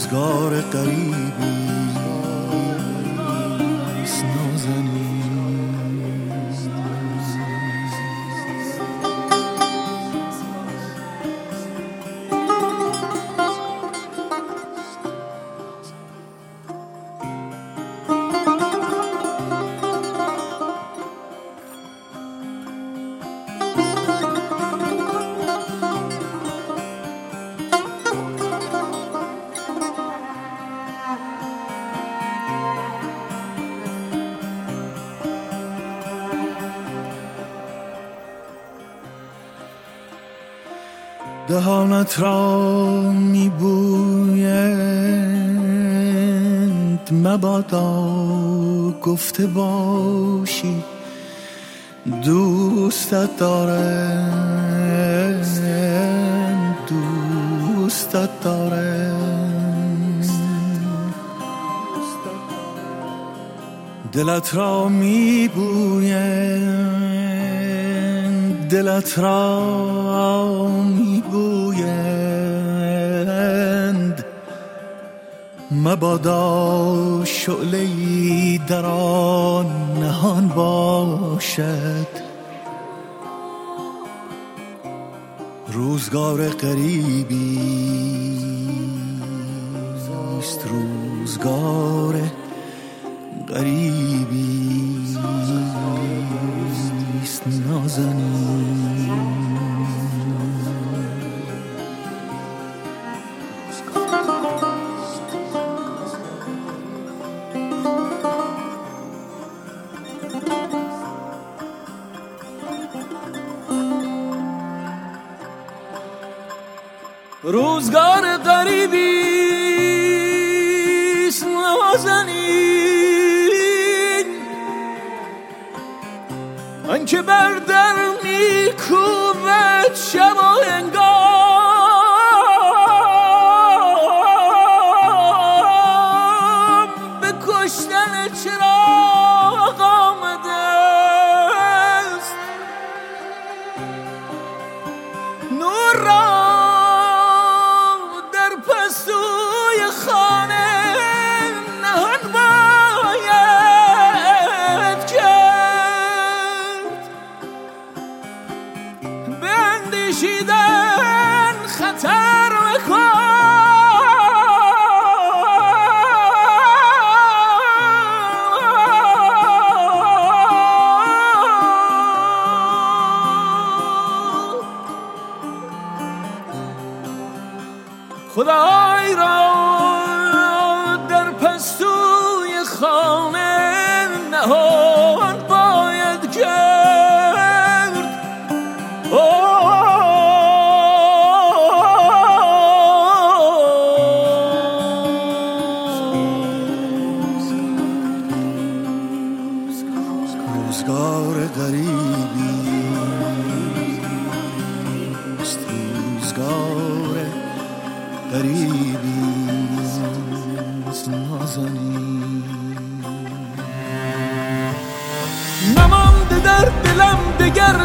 روزگار غریبی است نازنین. دهانت را میبویند مبادا گفته باشی دوستت دارم، دوستت دارم. دلت را میبویند، دلت را میبویند مبادا شعله‌ای در آن نهان باشد. روزگار غریبی است، روزگار غریبی است نازنین. روزگار غریبی است نازنین، آنکه بر در میکوبد شب و هنگام، به کشتن چراغ آمده است. نور را شیدن خطر خدای را در پستوی خانه نهان باید کرد. روزگار غریبی است، روزگار غریبی است نازنین. نمانده در دلم دگر